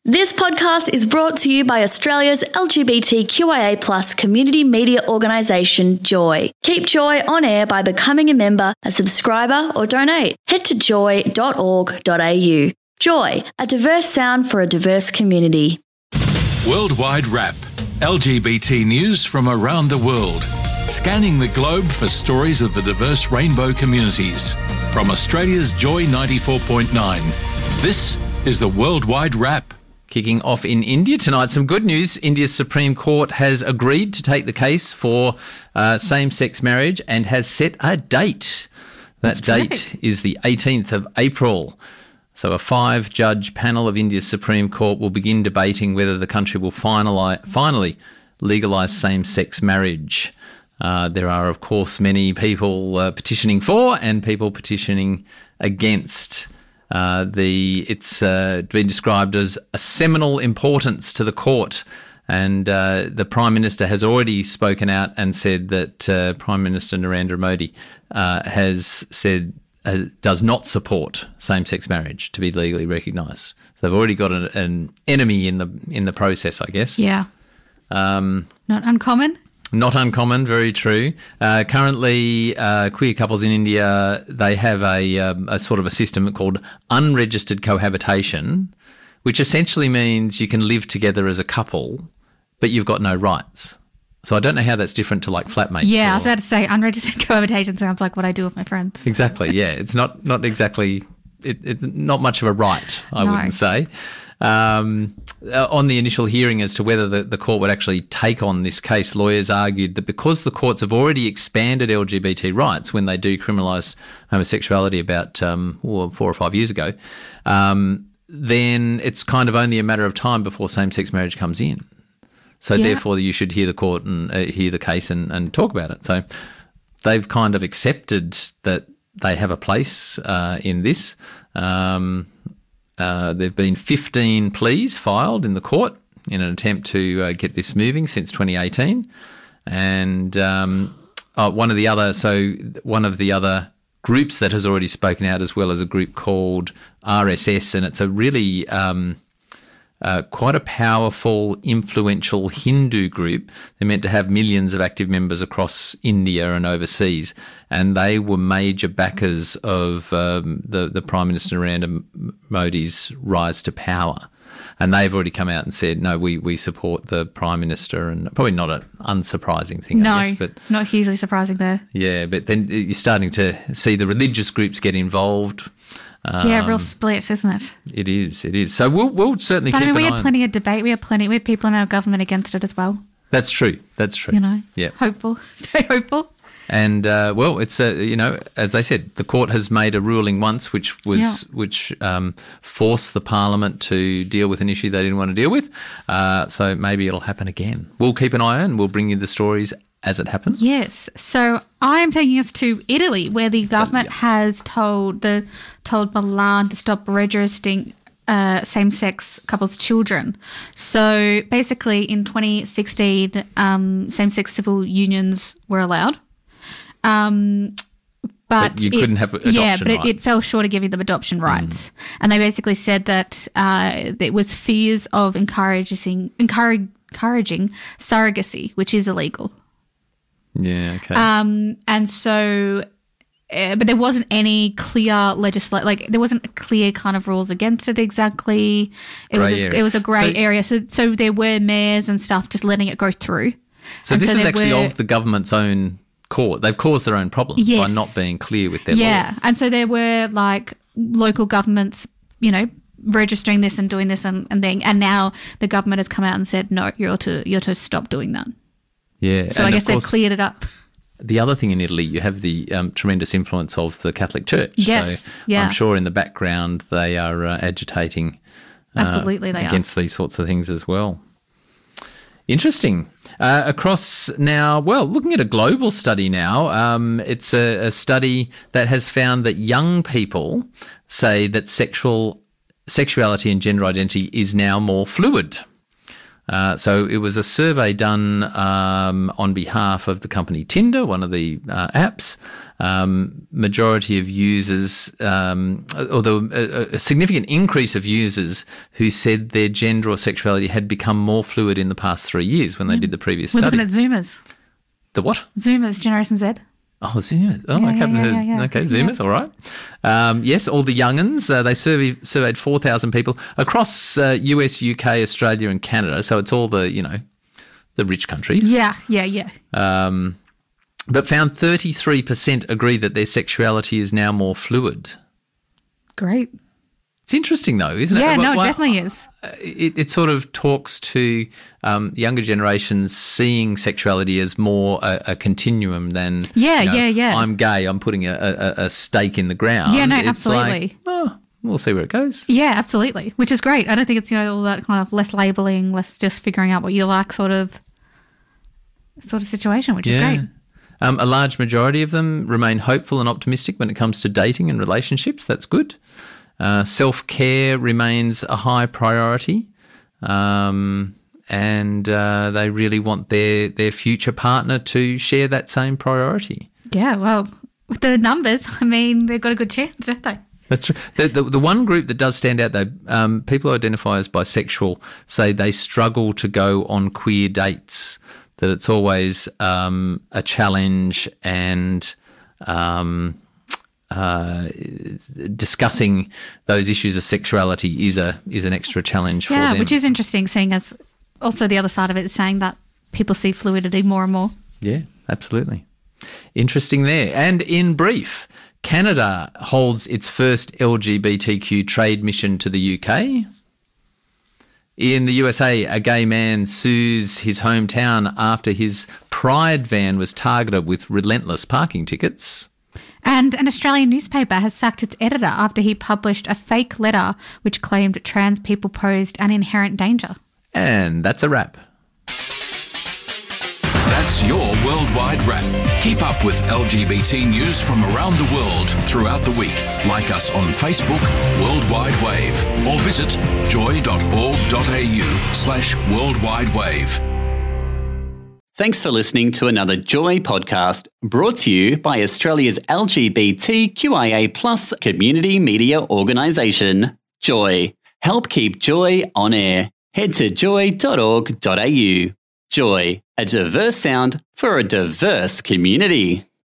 This podcast is brought to you by Australia's LGBTQIA+ community media organisation, Joy. Keep Joy on air by becoming a member, a subscriber or donate. Head to joy.org.au. Joy, a diverse sound for a diverse community. Worldwide Wrap. LGBT news from around the world. Scanning the globe for stories of the diverse rainbow communities. From Australia's Joy 94.9. This is the Worldwide Wrap. Kicking off in India tonight, some good news. India's Supreme Court has agreed to take the case for same-sex marriage and has set a date. That date is the 18th of April. So a 5-judge panel of India's Supreme Court will begin debating whether the country will finally legalise same-sex marriage. There are, of course, many people petitioning for and people petitioning against. It's been described as a seminal importance to the court, and the Prime Minister has already spoken out and said that Prime Minister Narendra Modi has said does not support same-sex marriage to be legally recognised. So they've already got an enemy in the process, I guess. Yeah. Not uncommon. Not uncommon, very true. Currently, queer couples in India, they have a sort of a system called unregistered cohabitation, which essentially means you can live together as a couple, but you've got no rights. So I don't know how that's different to like flatmates. Yeah, I was about to say unregistered cohabitation sounds like what I do with my friends. Exactly, yeah. It's not exactly it's not much of a right, I wouldn't say. On the initial hearing as to whether the court would actually take on this case, lawyers argued that because the courts have already expanded LGBT rights when they decriminalised homosexuality about 4 or 5 years ago, then it's kind of only a matter of time before same-sex marriage comes in. So therefore you should hear the court and hear the case and talk about it. So they've kind of accepted that they have a place in this. There have been 15 pleas filed in the court in an attempt to get this moving since 2018. And one of the other groups that has already spoken out as well as a group called RSS, and it's a really quite a powerful, influential Hindu group. They're meant to have millions of active members across India and overseas, and they were major backers of the Prime Minister Narendra Modi's rise to power. And they've already come out and said, no, we support the Prime Minister, and probably not an unsurprising thing, I guess. But not hugely surprising there. Yeah, but then you're starting to see the religious groups get involved. Real split, isn't it? It is. So we'll certainly keep an eye on it. We have plenty of debate. We have people in our government against it as well. That's true. You know, yeah. Hopeful. Stay hopeful. And, it's, as they said, the court has made a ruling once which forced the parliament to deal with an issue they didn't want to deal with. So maybe it'll happen again. We'll keep an eye on and we'll bring you the stories as it happens. Yes. So I am taking us to Italy, where the government has told Milan to stop registering same-sex couples' children. So basically in 2016, same-sex civil unions were allowed. But you couldn't have adoption rights. Yeah, but it fell short of giving them adoption rights. And they basically said that it was fears of encouraging surrogacy, which is illegal. Yeah, okay. And so, but there wasn't any clear there wasn't clear kind of rules against it exactly. It was a grey area. So there were mayors and stuff just letting it go through. So this is actually of the government's own court. They've caused their own problems by not being clear with their laws. Yeah, and so there were like local governments, registering this and doing this and thing, and now the government has come out and said, no, you're to stop doing that. Yeah. So I guess they've cleared it up. The other thing in Italy, you have the tremendous influence of the Catholic Church. Yes, so I'm sure in the background they are agitating absolutely against these sorts of things as well. Interesting. Across now, looking at a global study now, it's a study that has found that young people say that sexuality and gender identity is now more fluid. So it was a survey done on behalf of the company Tinder, one of the apps. Majority of users, although a significant increase of users who said their gender or sexuality had become more fluid in the past 3 years when they did the previous We're study. looking at Zoomers. The what? Zoomers, Generation Z. Oh, Zoomers. Oh, I haven't heard. Yeah. Okay, Zoomers, all right. Yes, all the young'uns. They surveyed 4,000 people across US, UK, Australia and Canada. So it's all the, the rich countries. Yeah. But found 33% agree that their sexuality is now more fluid. Great. It's interesting though, isn't it? Yeah, no, it definitely is. It sort of talks to younger generations seeing sexuality as more a continuum than I'm gay, I'm putting a stake in the ground. Yeah, no, it's absolutely. Like, we'll see where it goes. Yeah, absolutely, which is great. I don't think it's all that kind of less labelling, less just figuring out what you like sort of situation, which is great. A large majority of them remain hopeful and optimistic when it comes to dating and relationships. That's good. Self-care remains a high priority, and they really want their future partner to share that same priority. Yeah, well, with the numbers, I mean, they've got a good chance, don't they? That's true. The one group that does stand out, though, people who identify as bisexual say they struggle to go on queer dates, that it's always a challenge and discussing those issues of sexuality is an extra challenge for them. Yeah, which is interesting, seeing as also the other side of it is saying that people see fluidity more and more. Yeah, absolutely. Interesting there. And in brief, Canada holds its first LGBTQ trade mission to the UK. In the USA, a gay man sues his hometown after his Pride van was targeted with relentless parking tickets. And an Australian newspaper has sacked its editor after he published a fake letter which claimed trans people posed an inherent danger. And that's a wrap. That's your Worldwide Wrap. Keep up with LGBT news from around the world throughout the week. Like us on Facebook, Worldwide Wave, or visit joy.org.au/worldwidewave. Thanks for listening to another Joy podcast brought to you by Australia's LGBTQIA+ community media organisation, Joy. Help keep Joy on air. Head to joy.org.au. Joy, a diverse sound for a diverse community.